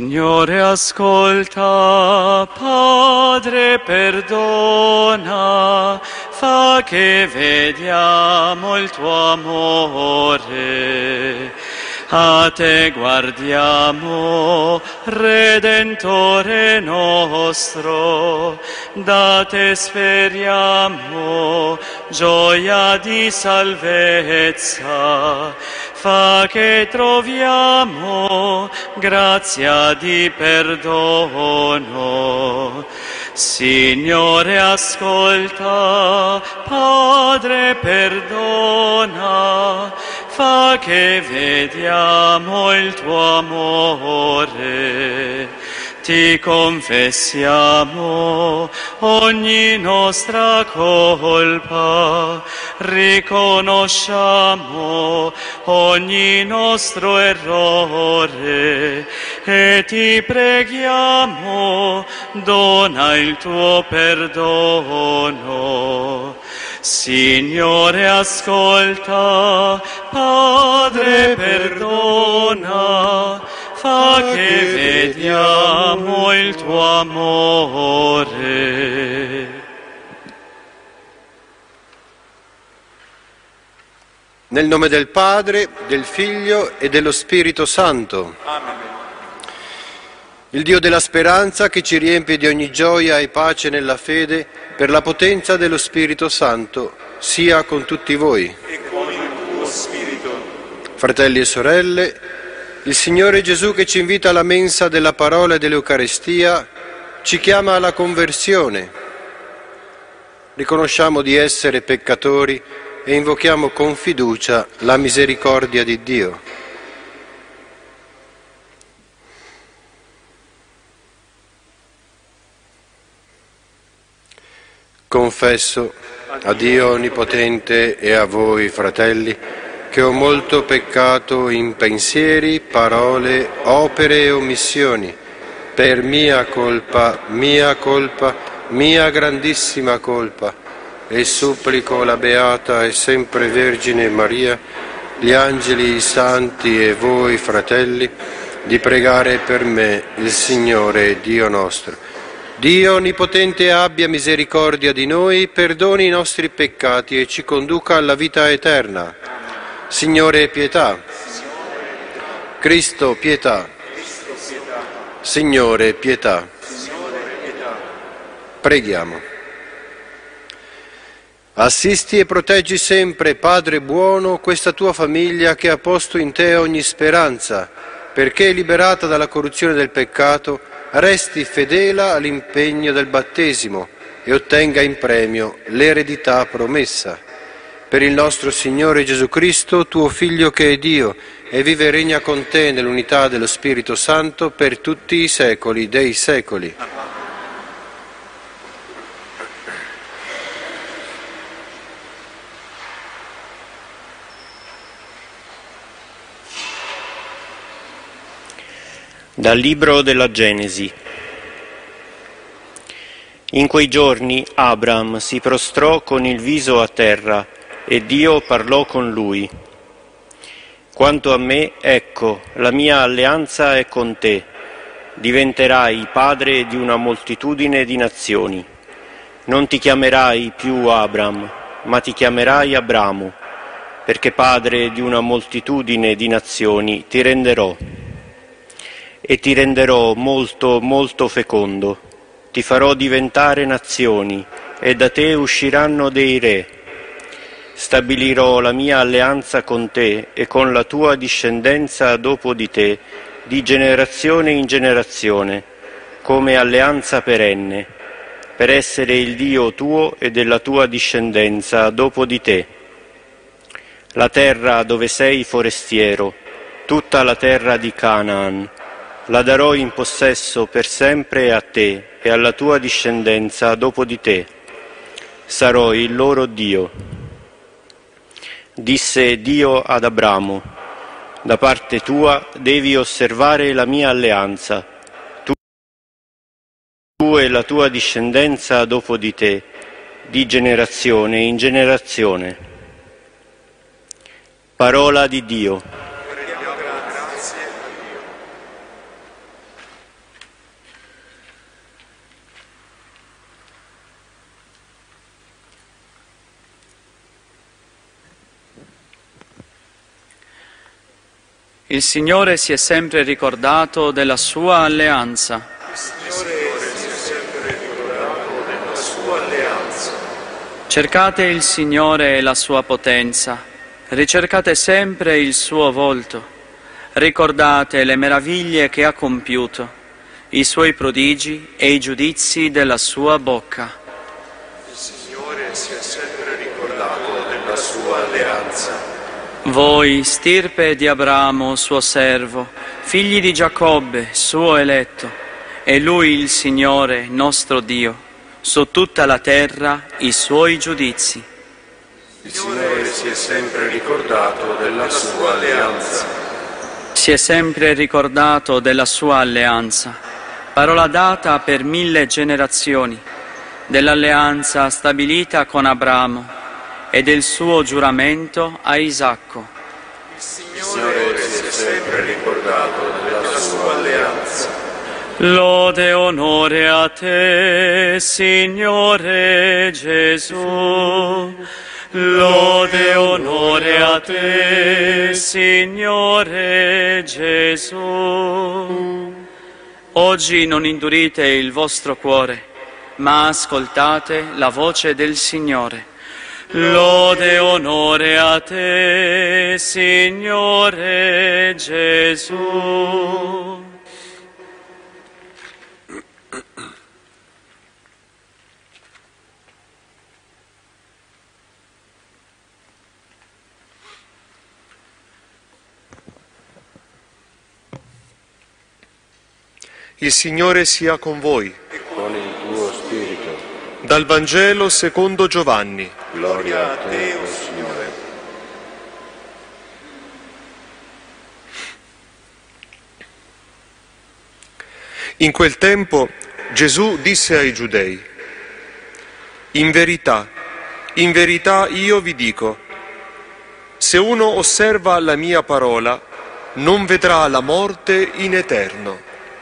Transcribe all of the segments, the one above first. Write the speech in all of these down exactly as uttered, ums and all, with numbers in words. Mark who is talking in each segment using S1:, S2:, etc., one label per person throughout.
S1: Signore, ascolta, Padre, perdona, fa che vediamo il tuo amore. A te guardiamo, Redentore nostro, da te speriamo gioia di salvezza. Fa che troviamo grazia di perdono. Signore, ascolta, Padre, perdona, fa che vediamo il tuo amore. Ti confessiamo ogni nostra colpa, riconosciamo ogni nostro errore e ti preghiamo, dona il tuo perdono. Signore, ascolta, Padre, perdona, fa che vediamo il tuo amore.
S2: Nel nome del Padre, del Figlio e dello Spirito Santo.
S3: Amen.
S2: Il Dio della speranza, che ci riempie di ogni gioia e pace nella fede, per la potenza dello Spirito Santo, sia con tutti voi.
S3: E con il tuo spirito.
S2: Fratelli e sorelle, il Signore Gesù, che ci invita alla mensa della parola e dell'Eucaristia, ci chiama alla conversione. Riconosciamo di essere peccatori e invochiamo con fiducia la misericordia di Dio. Confesso a Dio Onnipotente e a voi, fratelli, che ho molto peccato in pensieri, parole, opere e omissioni, per mia colpa, mia colpa, mia grandissima colpa, e supplico la Beata e sempre Vergine Maria, gli angeli, i santi e voi, fratelli, di pregare per me il Signore Dio nostro. Dio Onnipotente abbia misericordia di noi, perdoni i nostri peccati e ci conduca alla vita eterna. Signore, pietà. Cristo, pietà. Signore, pietà. Preghiamo. Assisti e proteggi sempre, Padre buono, questa tua famiglia che ha posto in te ogni speranza, perché liberata dalla corruzione del peccato, resti fedele all'impegno del battesimo e ottenga in premio l'eredità promessa. Per il nostro Signore Gesù Cristo, tuo Figlio che è Dio, e vive e regna con te nell'unità dello Spirito Santo per tutti i secoli dei secoli.
S4: Dal libro della Genesi. In quei giorni Abram si prostrò con il viso a terra e Dio parlò con lui. Quanto a me, ecco, la mia alleanza è con te. Diventerai padre di una moltitudine di nazioni. Non ti chiamerai più Abram, ma ti chiamerai Abramo, perché padre di una moltitudine di nazioni ti renderò. E ti renderò molto, molto fecondo. Ti farò diventare nazioni, e da te usciranno dei re. Stabilirò la mia alleanza con te e con la tua discendenza dopo di te, di generazione in generazione, come alleanza perenne, per essere il Dio tuo e della tua discendenza dopo di te. La terra dove sei forestiero, tutta la terra di Canaan, la darò in possesso per sempre a te e alla tua discendenza dopo di te. Sarò il loro Dio. Disse Dio ad Abramo: da parte tua devi osservare la mia alleanza, tu e la tua discendenza dopo di te, di generazione in generazione. Parola di Dio.
S1: Il Signore si è sempre ricordato della sua alleanza.
S3: Il Signore si è sempre ricordato della sua alleanza.
S1: Cercate il Signore e la sua potenza, ricercate sempre il suo volto, ricordate le meraviglie che ha compiuto, i suoi prodigi e i giudizi della sua bocca.
S3: Il Signore si è sempre ricordato della sua alleanza.
S1: Voi, stirpe di Abramo, suo servo, figli di Giacobbe, suo eletto, e Lui il Signore, nostro Dio, su tutta la terra i suoi giudizi.
S2: Il Signore si è sempre ricordato della sua alleanza.
S1: Si è sempre ricordato della sua alleanza, parola data per mille generazioni, dell'alleanza stabilita con Abramo e del suo giuramento a Isacco.
S3: Il Signore si è sempre ricordato della sua alleanza.
S1: Lode e onore a te, Signore Gesù. Lode e onore a te, Signore Gesù. Oggi non indurite il vostro cuore, ma ascoltate la voce del Signore. Lode e onore a te, Signore Gesù.
S5: Il Signore sia con voi.
S2: E con il tuo spirito.
S5: Dal Vangelo secondo Giovanni.
S2: Gloria a te, o Signore.
S5: In quel tempo Gesù disse ai Giudei: In verità, in verità io vi dico, se uno osserva la mia parola, non vedrà la morte in eterno.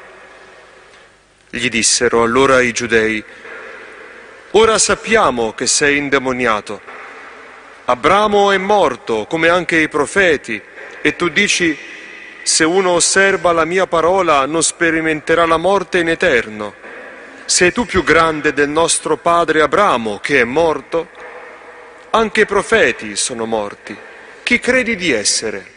S5: Gli dissero allora i Giudei: Ora sappiamo che sei indemoniato. Abramo è morto, come anche i profeti, e tu dici: se uno osserva la mia parola non sperimenterà la morte in eterno. Sei tu più grande del nostro padre Abramo, che è morto? Anche i profeti sono morti. Chi credi di essere?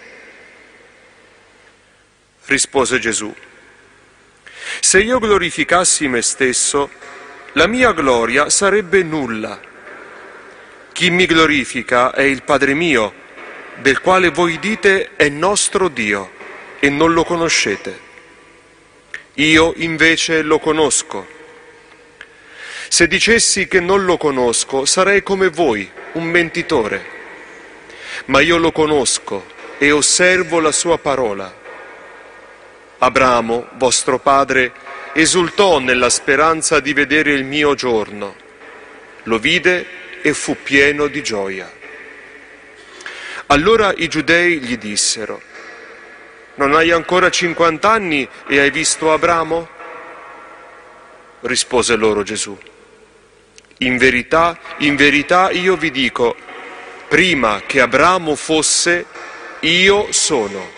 S5: Rispose Gesù: Se io glorificassi me stesso, la mia gloria sarebbe nulla. Chi mi glorifica è il Padre mio, del quale voi dite è nostro Dio, e non lo conoscete. Io invece lo conosco. Se dicessi che non lo conosco, sarei come voi, un mentitore. Ma io lo conosco e osservo la sua parola. Abramo, vostro padre, esultò nella speranza di vedere il mio giorno. Lo vide e fu pieno di gioia. Allora i Giudei gli dissero: Non hai ancora cinquant'anni e hai visto Abramo? Rispose loro Gesù: In verità, in verità io vi dico, prima che Abramo fosse, io sono.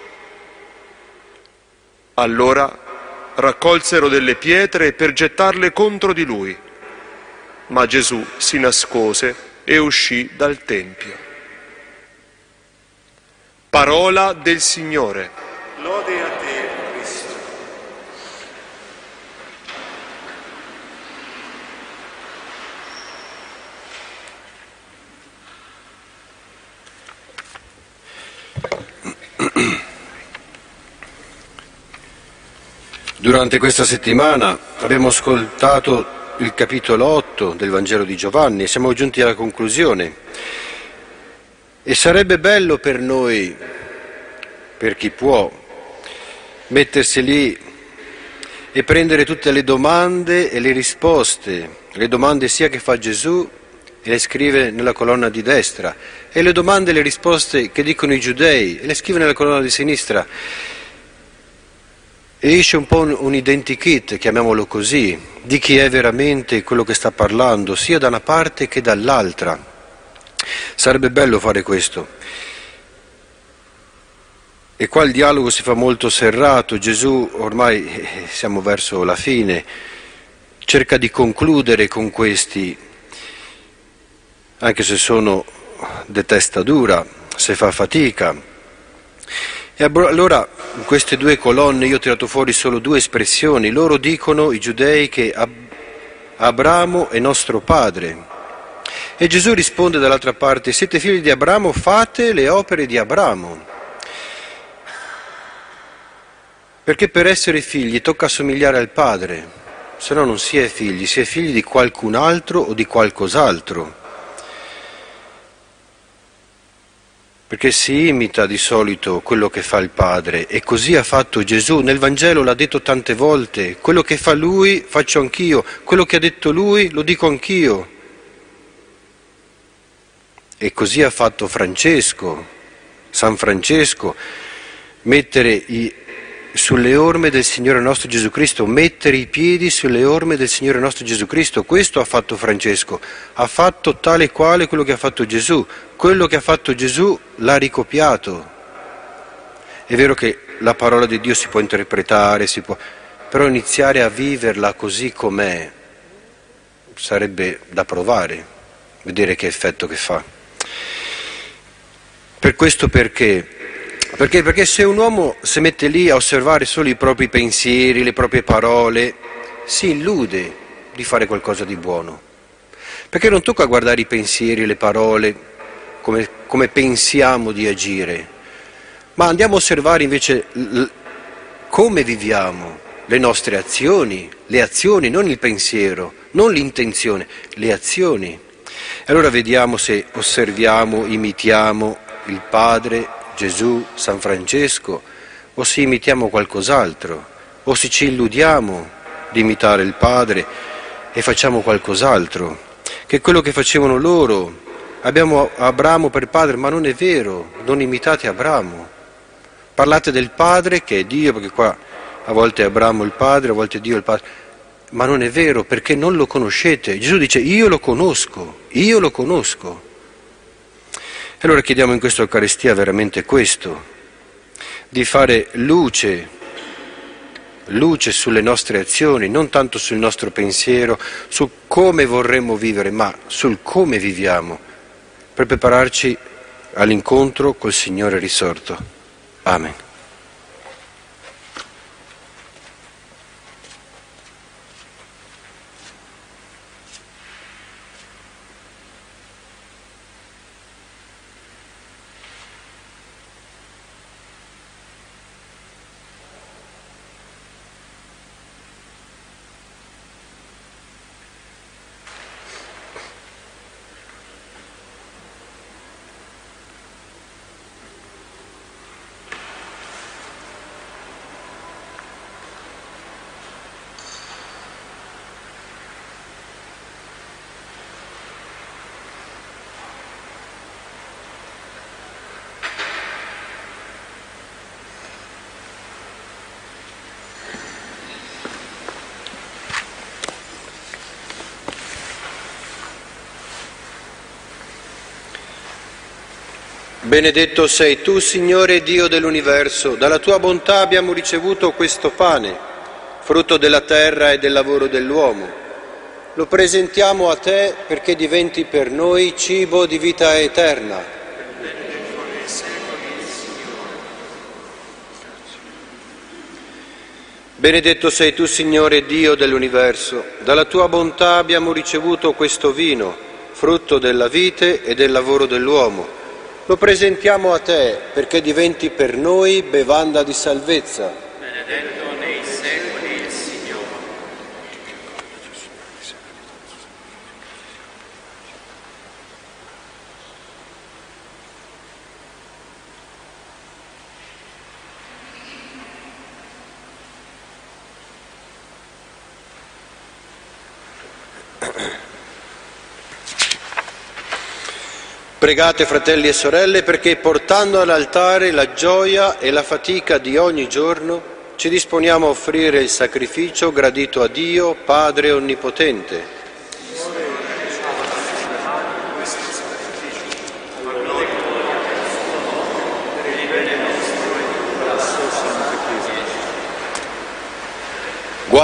S5: Allora raccolsero delle pietre per gettarle contro di lui, ma Gesù si nascose e uscì dal Tempio. Parola del Signore.
S3: Lode a te, Cristo.
S2: Durante questa settimana abbiamo ascoltato il capitolo otto del Vangelo di Giovanni e siamo giunti alla conclusione. E sarebbe bello per noi, per chi può, mettersi lì e prendere tutte le domande e le risposte, le domande sia che fa Gesù e le scrive nella colonna di destra, e le domande e le risposte che dicono i Giudei e le scrive nella colonna di sinistra. E esce un po' un, un identikit, chiamiamolo così, di chi è veramente quello che sta parlando, sia da una parte che dall'altra. Sarebbe bello fare questo. E qua il dialogo si fa molto serrato. Gesù, ormai eh, siamo verso la fine, cerca di concludere con questi, anche se sono di testa dura, se fa fatica. E allora in queste due colonne io ho tirato fuori solo due espressioni. Loro dicono, i giudei, che Ab- Abramo è nostro padre. E Gesù risponde dall'altra parte, siete figli di Abramo, fate le opere di Abramo. Perché per essere figli tocca assomigliare al padre, se no non si è figli, si è figli di qualcun altro o di qualcos'altro. Perché si imita di solito quello che fa il padre, e così ha fatto Gesù. Nel Vangelo l'ha detto tante volte, quello che fa lui faccio anch'io, quello che ha detto lui lo dico anch'io. E così ha fatto Francesco, San Francesco, mettere i, sulle orme del Signore nostro Gesù Cristo, mettere i piedi sulle orme del Signore nostro Gesù Cristo. Questo ha fatto Francesco, ha fatto tale e quale quello che ha fatto Gesù. Quello che ha fatto Gesù l'ha ricopiato. È vero che la parola di Dio si può interpretare, si può, però iniziare a viverla così com'è sarebbe da provare, vedere che effetto che fa. Per questo perché? Perché? Perché se un uomo si mette lì a osservare solo i propri pensieri, le proprie parole, si illude di fare qualcosa di buono. Perché non tocca guardare i pensieri, le parole, come, come pensiamo di agire, ma andiamo a osservare invece l- come viviamo, le nostre azioni, le azioni, non il pensiero, non l'intenzione, le azioni. E allora vediamo se osserviamo, imitiamo il Padre, Gesù, San Francesco, o se imitiamo qualcos'altro, o se ci illudiamo di imitare il Padre e facciamo qualcos'altro, che è quello che facevano loro. Abbiamo Abramo per padre, ma non è vero, non imitate Abramo. Parlate del Padre che è Dio, perché qua a volte è Abramo il Padre, a volte è Dio il Padre, ma non è vero perché non lo conoscete. Gesù dice io lo conosco, io lo conosco. E allora chiediamo in questa Eucaristia veramente questo, di fare luce, luce sulle nostre azioni, non tanto sul nostro pensiero, su come vorremmo vivere, ma sul come viviamo, per prepararci all'incontro col Signore risorto. Amen. Benedetto sei tu, Signore Dio dell'universo, dalla tua bontà abbiamo ricevuto questo pane, frutto della terra e del lavoro dell'uomo. Lo presentiamo a te perché diventi per noi cibo di vita eterna. Benedetto sei tu, Signore Dio dell'universo, dalla tua bontà abbiamo ricevuto questo vino, frutto della vite e del lavoro dell'uomo. Lo presentiamo a te perché diventi per noi bevanda di salvezza.
S1: Benedetto nei secoli il Signore.
S2: Pregate, fratelli e sorelle, perché portando all'altare la gioia e la fatica di ogni giorno, ci disponiamo a offrire il sacrificio gradito a Dio, Padre Onnipotente.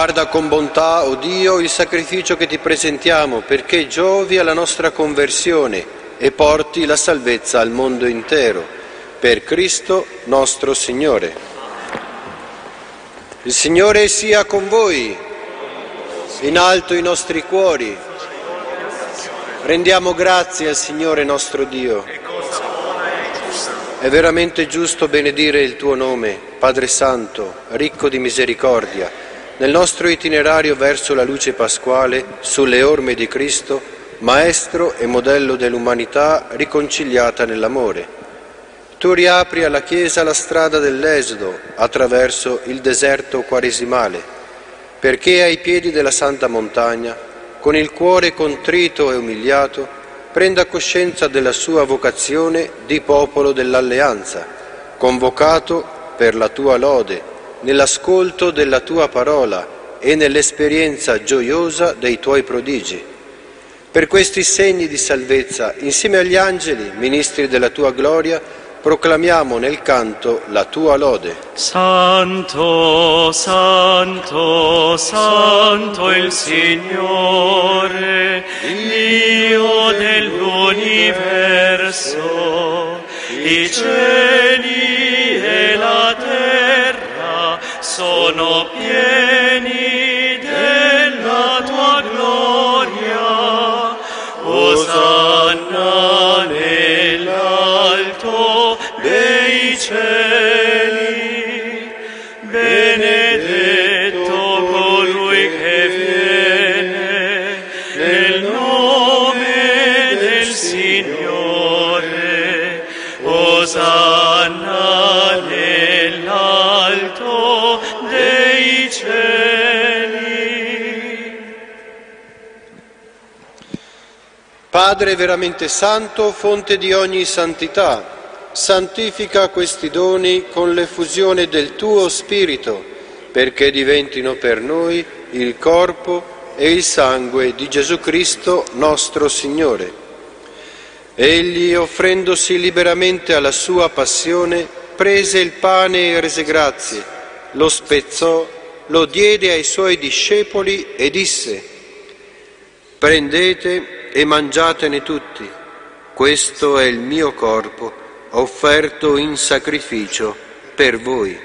S2: Guarda con bontà, o Dio, il sacrificio che ti presentiamo, perché giovi alla nostra conversione e porti la salvezza al mondo intero. Per Cristo nostro Signore. Il Signore sia con voi. In alto i nostri cuori. Rendiamo grazie al Signore nostro Dio. È veramente giusto benedire il tuo nome, Padre Santo, ricco di misericordia, nel nostro itinerario verso la luce pasquale, sulle orme di Cristo, Maestro e modello dell'umanità riconciliata nell'amore. Tu riapri alla Chiesa la strada dell'Esodo attraverso il deserto quaresimale, perché ai piedi della Santa Montagna, con il cuore contrito e umiliato, prenda coscienza della sua vocazione di popolo dell'alleanza, convocato per la tua lode, nell'ascolto della tua parola e nell'esperienza gioiosa dei tuoi prodigi. Per questi segni di salvezza, insieme agli angeli, ministri della tua gloria, proclamiamo nel canto la tua lode.
S1: Santo, santo, santo il Signore, Dio dell'universo, i cieli e la terra sono pieni della tua gloria. Osanna nell'alto dei cieli, benedetto colui che viene nel nome del Signore. Osanna nell'alto dei cieli.
S2: Padre veramente santo, fonte di ogni santità, santifica questi doni con l'effusione del tuo Spirito, perché diventino per noi il corpo e il sangue di Gesù Cristo nostro Signore. Egli, offrendosi liberamente alla sua passione, prese il pane e rese grazie, lo spezzò, lo diede ai suoi discepoli e disse: prendete e mangiatene tutti, questo è il mio corpo, offerto in sacrificio per voi.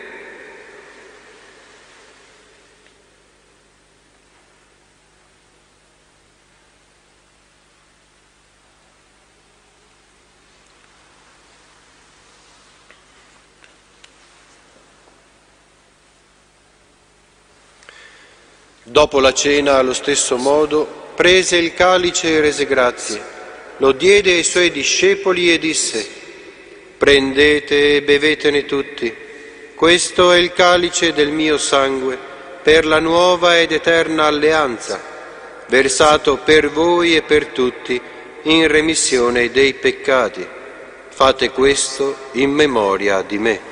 S2: Dopo la cena, allo stesso modo, prese il calice e rese grazie, lo diede ai suoi discepoli e disse: prendete e bevetene tutti, questo è il calice del mio sangue, per la nuova ed eterna alleanza, versato per voi e per tutti in remissione dei peccati. Fate questo in memoria di me.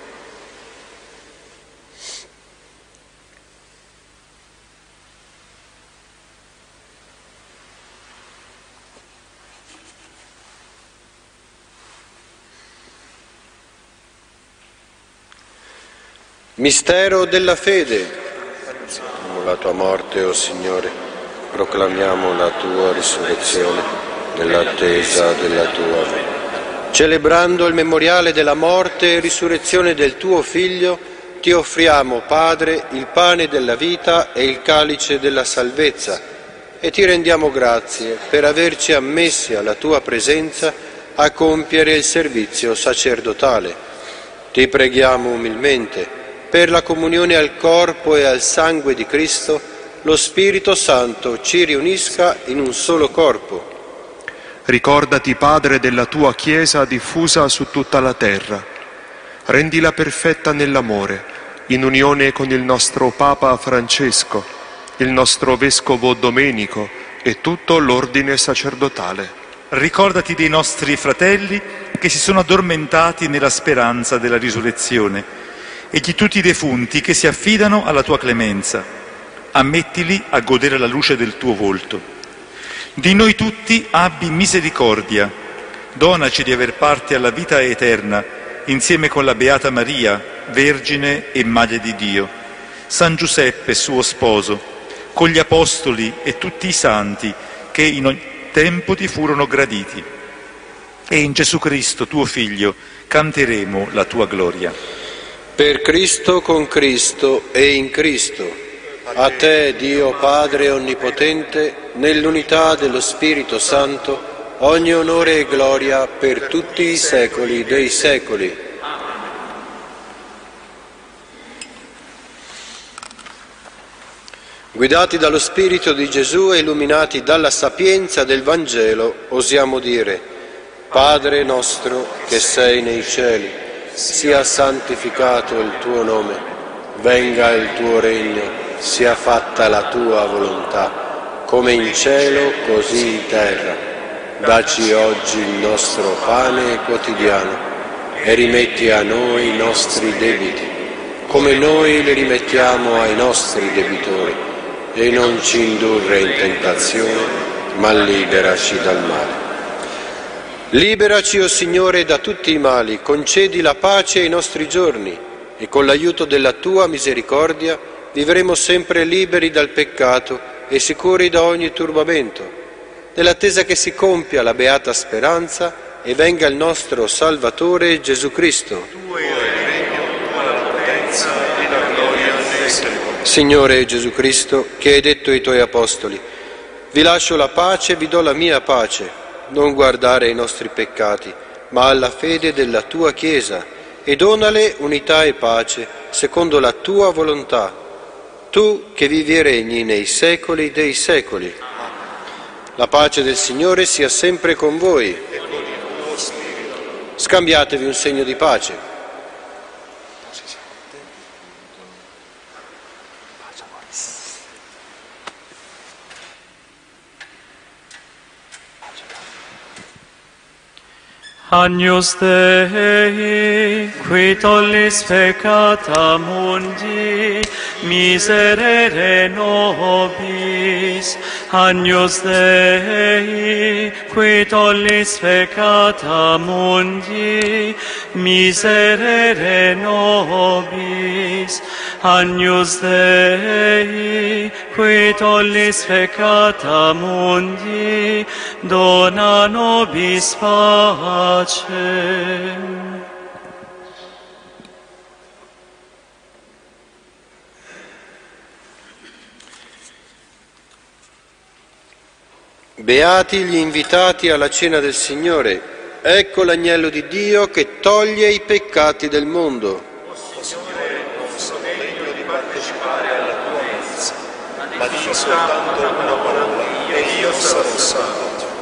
S2: Mistero della fede. La tua morte, o Signore, proclamiamo la tua risurrezione nell'attesa della tua venita. Celebrando il memoriale della morte e risurrezione del tuo Figlio, ti offriamo, Padre, il pane della vita e il calice della salvezza, e ti rendiamo grazie per averci ammessi alla tua presenza a compiere il servizio sacerdotale. Ti preghiamo umilmente, per la comunione al corpo e al sangue di Cristo, lo Spirito Santo ci riunisca in un solo corpo.
S5: Ricordati, Padre, della tua Chiesa diffusa su tutta la terra. Rendila perfetta nell'amore, in unione con il nostro Papa Francesco, il nostro Vescovo Domenico e tutto l'ordine sacerdotale.
S6: Ricordati dei nostri fratelli che si sono addormentati nella speranza della risurrezione e di tutti i defunti che si affidano alla tua clemenza. Ammettili a godere la luce del tuo volto. Di noi tutti abbi misericordia, donaci di aver parte alla vita eterna, insieme con la Beata Maria, Vergine e Madre di Dio, San Giuseppe, suo sposo, con gli apostoli e tutti i santi che in ogni tempo ti furono graditi. E in Gesù Cristo, tuo Figlio, canteremo la tua gloria.
S2: Per Cristo, con Cristo e in Cristo, a te, Dio Padre Onnipotente, nell'unità dello Spirito Santo, ogni onore e gloria per tutti i secoli dei secoli. Guidati dallo Spirito di Gesù e illuminati dalla sapienza del Vangelo, osiamo dire: Padre nostro che sei nei cieli, sia santificato il tuo nome, venga il tuo regno, sia fatta la tua volontà, come in cielo così in terra. Dacci oggi il nostro pane quotidiano e rimetti a noi i nostri debiti, come noi li rimettiamo ai nostri debitori, e non ci indurre in tentazione, ma liberaci dal male. Liberaci, o Signore, da tutti i mali, concedi la pace ai nostri giorni e con l'aiuto della tua misericordia vivremo sempre liberi dal peccato e sicuri da ogni turbamento, nell'attesa che si compia la beata speranza e venga il nostro Salvatore Gesù Cristo.
S3: Tuo è il regno, tua la potenza e la gloria nei secoli.
S2: Signore Gesù Cristo, che hai detto ai tuoi apostoli: vi lascio la pace, vi do la mia pace, non guardare ai nostri peccati, ma alla fede della tua Chiesa, e donale unità e pace, secondo la tua volontà. Tu che vivi e regni nei secoli dei secoli. La pace del Signore sia sempre con voi.
S3: E con il tuo spirito.
S2: Scambiatevi un segno di pace.
S1: Agnus Dei, qui tollis peccata mundi, miserere nobis. Agnus Dei, qui tollis peccata mundi, miserere nobis. Agnus Dei, qui tollis peccata mundi, dona nobis pace.
S2: Beati gli invitati alla cena del Signore. Ecco l'agnello di Dio che toglie i peccati del mondo.
S3: O Signore, non sono degno di partecipare alla tua mensa, ma di soltanto una parola e io sarò salvo.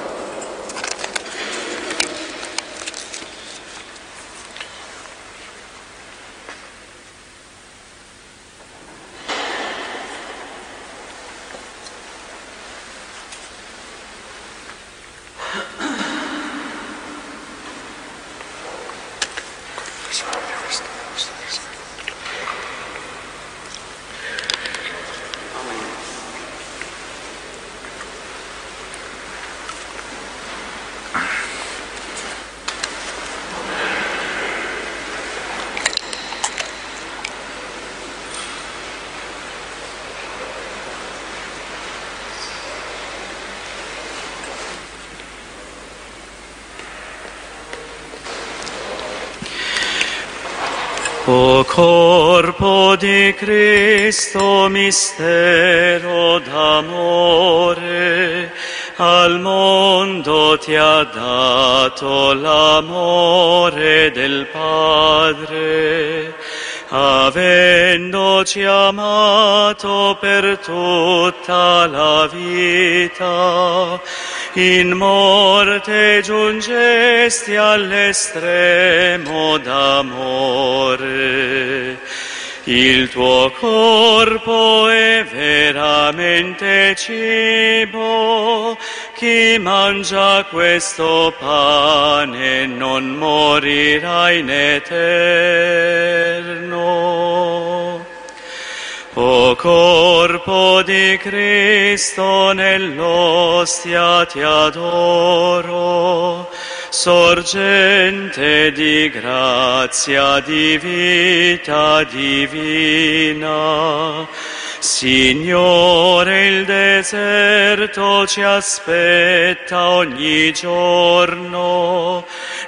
S1: O corpo di Cristo, mistero d'amore, al mondo ti ha dato l'amore del Padre, avendoci amato per tutta la vita. In morte giungesti all'estremo d'amore. Il tuo corpo è veramente cibo. Chi mangia questo pane non morirà in eterno. O corpo di Cristo, nell'ostia ti adoro, sorgente di grazia, di vita divina. Signore, il deserto ci aspetta ogni giorno,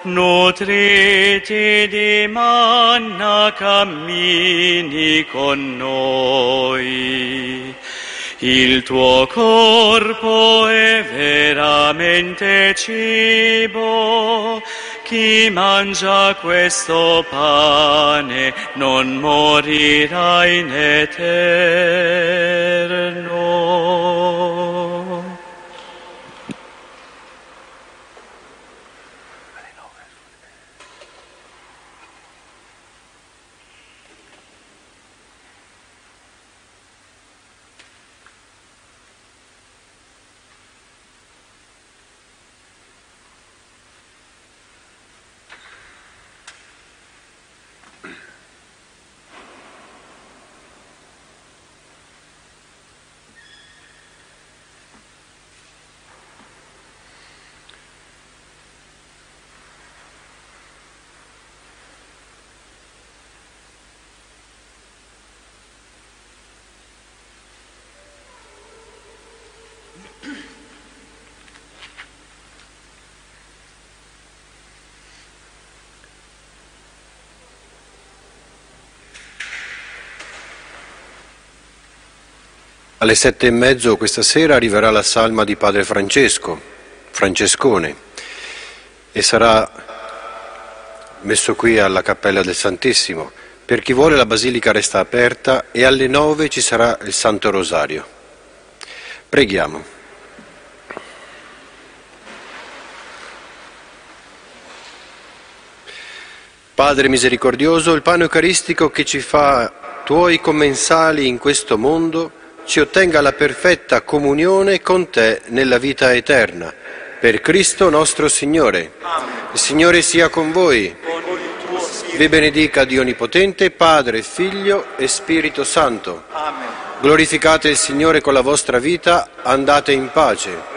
S1: nutriti di manna cammini con noi. Il tuo corpo è veramente cibo, chi mangia questo pane non morirà in eterno.
S2: Alle sette e mezzo questa sera arriverà la salma di Padre Francesco, Francescone, e sarà messo qui alla Cappella del Santissimo. Per chi vuole la Basilica resta aperta e alle nove ci sarà il Santo Rosario. Preghiamo. Padre misericordioso, il pane eucaristico che ci fa tuoi commensali in questo mondo ci ottenga la perfetta comunione con te nella vita eterna. Per Cristo nostro Signore. Amen. Il Signore sia con voi. Con il tuo spirito. Vi benedica Dio Onnipotente, Padre, Figlio e Spirito Santo. Amen. Glorificate il Signore con la vostra vita, andate in pace.